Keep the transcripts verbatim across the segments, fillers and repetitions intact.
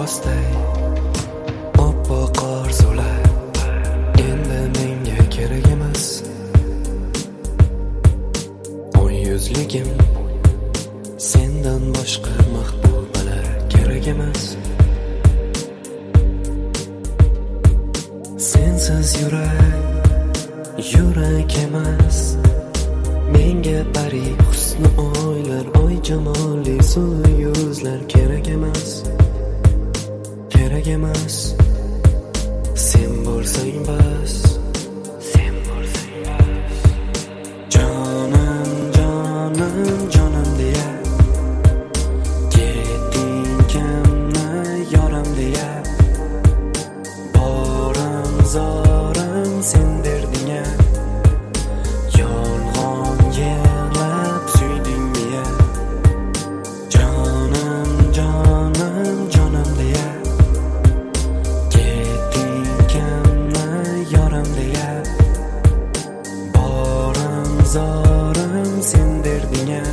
libosday oppoq orzular endi menga kerak emas. Oy yuzligim sendan boshqa mahbubalar kerak emas. Sensiz yurak yurak emas. Menga pari husni oylar, oy jamoli so'l yuzlar kerak emas. Kerak emas. Sen bo'lsang bas, sen bo'lsang bas. Jonim, jonim, jonim deya ketding kimni yoram deya. Borim zorim sen derding-a. Yolg'on yig'lab suydingmi ya? Jonim, jonim, jonim deya ketding kimni yoram deya. Borim zorim sen derding-a.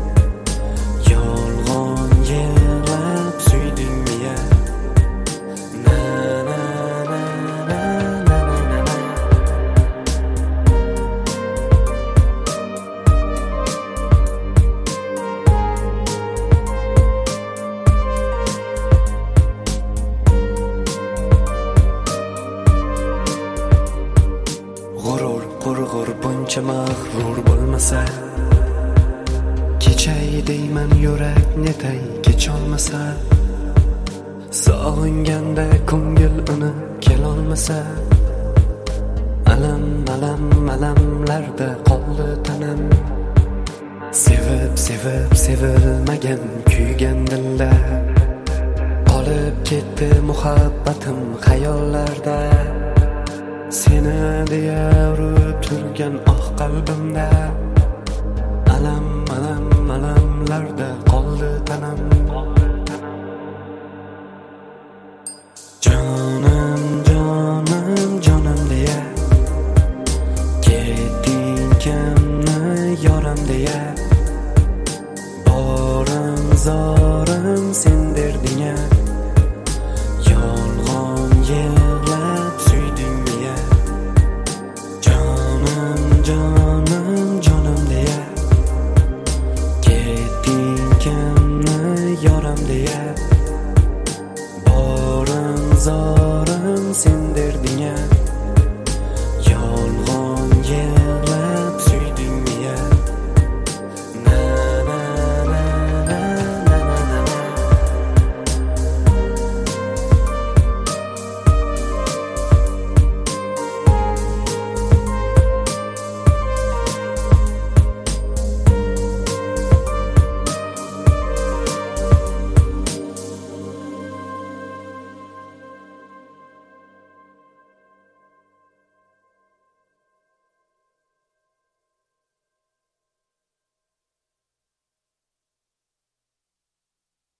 Yolg'on yig'lab suydingmi ya? Na na na na na na na. G'urur qurg'ur buncha mag'rur bo'lmasa, kechay deyman yurak netay kecholmasa. Sog'inganda ko'ngil uni kelolmasa, alam alam alamlarda qoldi tanam. Sevib sevib sevilmagan kuygan dillar qolib ketdi muhabbatim xayollarda. Seni deya urib turgan oh qalbimda, alam alam alamlarda qoldi tanam. Jonim, jonim, jonim deya ketding kimni yoram deya. Borim zorim sen derding-a. Yolg'on yig'lab suydingmi ya? Jonim, jonim, jonim deya ketding kimni yoram deya. Borim zorim sen derding-a. Yolg'on yig'lab